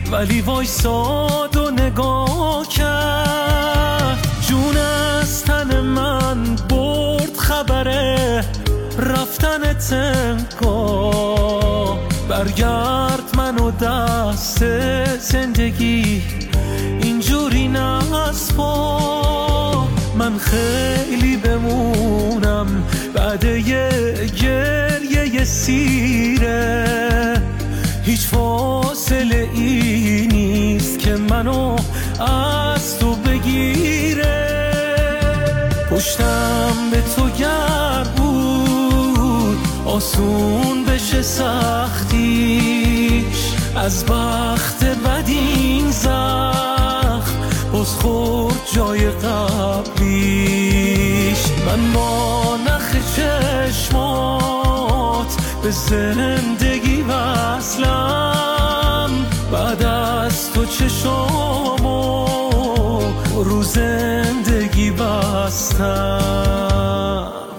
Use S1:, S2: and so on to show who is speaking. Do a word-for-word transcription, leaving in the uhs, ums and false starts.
S1: ولی وایساد و نگاه کرد. جون از تن من برد خبره رفتن تنگاه. برگرد منو دست زندگی اینجوری نسپار. من خیلی بمونم بعد یه گریه سیره. هیچ فاصله ای نیست که منو از تو بگیره. پشتم به تو گر بود آسون بشه سختیش. از بخت بد این زخم باز خورد جای قبلیش. من با نخ چشمات به زندگی وصلم. بعد از تو چشامو رو زندگی بستم.